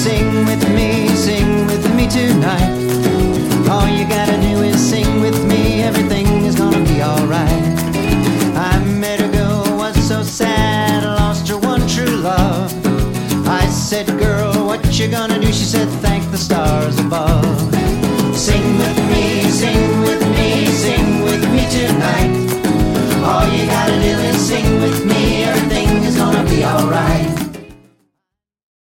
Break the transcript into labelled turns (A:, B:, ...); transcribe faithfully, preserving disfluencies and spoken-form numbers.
A: sing with me, sing with me tonight. All you gotta do